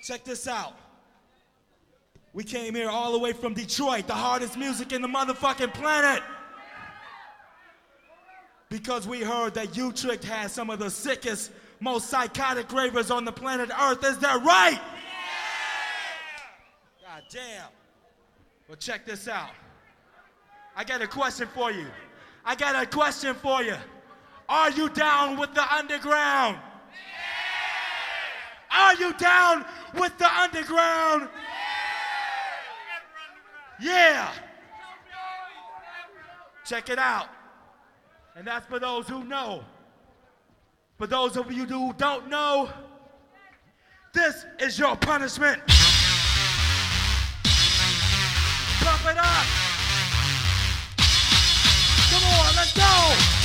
Check this out. We came here all the way from Detroit, the hardest music in the motherfucking planet. Because we heard that U-Trick has some of the sickest, most psychotic ravers on the planet Earth. Is that right? Yeah! God damn. Well, check this out. I got a question for you. Are you down with the underground? Are you down with the underground? Yeah. Check it out. And that's for those who know. For those of you who don't know, this is your punishment. Pump it up. Come on, let's go.